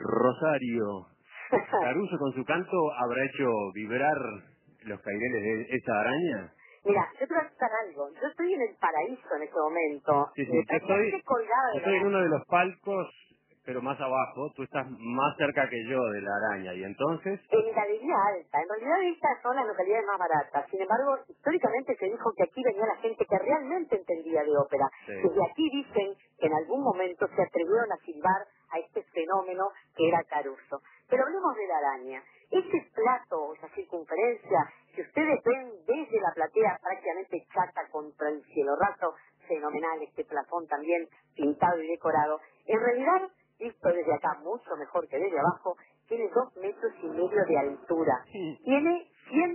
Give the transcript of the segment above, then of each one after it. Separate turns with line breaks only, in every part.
Rosario, ¿Caruso con su canto habrá hecho vibrar los caireles de esa araña?
Mira, yo te voy a contar algo. Yo estoy en el paraíso en este momento,
Sí, sí,
prácticamente colgada
yo
de la
estoy en uno
araña.
de los palcos, pero más abajo. Tú estás más cerca que yo de la araña, y entonces...
En galería alta. En realidad estas son las localidades más baratas. Sin embargo, históricamente se dijo que aquí venía la gente que realmente entendía de ópera.
Sí.
Desde aquí dicen que en algún momento se atrevieron a silbar a este fenómeno que era Caruso. Pero hablemos de la araña. Ese plato, esa circunferencia, que ustedes ven desde la platea prácticamente chata contra el cielo raso, fenomenal, este plafón también pintado y decorado, en realidad, visto desde acá mucho mejor que desde abajo, tiene 2,5 metros de altura. Tiene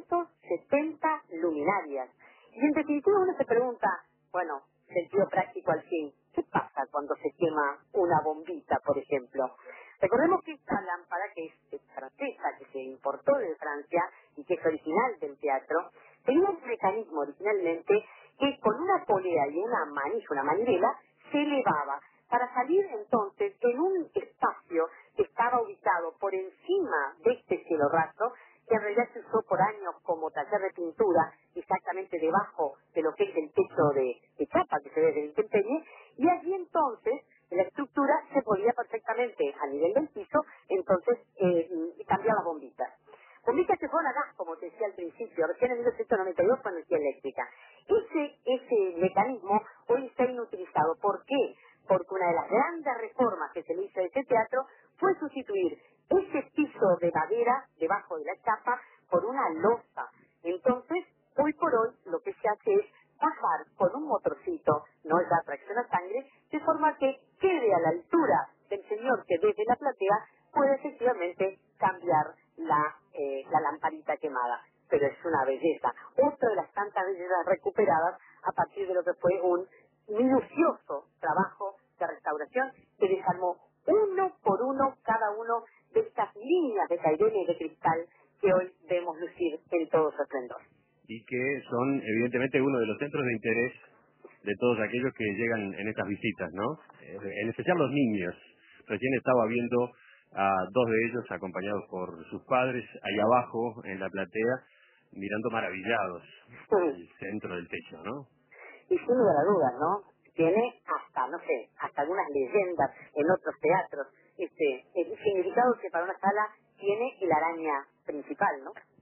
170 luminarias. Y en definitiva uno se pregunta, bueno, sentido práctico al fin, ¿qué pasa cuando se quema una bombita, por ejemplo? Recordemos que esta lámpara, que es francesa, que se importó de Francia y que es original del teatro, tenía un mecanismo originalmente que con una polea y una manija, una manivela, se elevaba para salir entonces en un espacio que estaba ubicado por encima de este cielo raso, que en realidad se usó por años como taller de pintura, exactamente debajo de lo que es el techo de chapa que se ve desde el intemperie, y allí entonces la estructura se podía perfectamente a nivel del piso, entonces cambiar las bombitas. Bombitas que fueron a gas, como te decía al principio, recién en 1992 con energía eléctrica. Ese mecanismo hoy está inutilizado. ¿Por qué? Porque una de las grandes reformas que se le hizo a ese teatro fue sustituir ese piso de madera debajo de la chapa por una losa. Entonces, hoy por hoy lo que se hace es bajar con un motorcito, no es la tracción a sangre, de forma que quede a la altura del señor que desde la platea puede efectivamente cambiar la lamparita quemada. Pero es una belleza. Otra de las tantas bellezas recuperadas a partir de lo que fue un minucioso trabajo de restauración que desarmó uno por uno cada uno de estas líneas de caireles y de cristal que hoy vemos lucir en todo su esplendor.
Y que son evidentemente uno de los centros de interés de todos aquellos que llegan en estas visitas, ¿no? En especial los niños. Recién estaba viendo a dos de ellos acompañados por sus padres ahí abajo en la platea, mirando maravillados el centro del techo, ¿no?
Y sin lugar a dudas, ¿no? Tiene hasta, no sé, hasta algunas leyendas en otros teatros. El significado que para una sala tiene el araña principal, ¿no?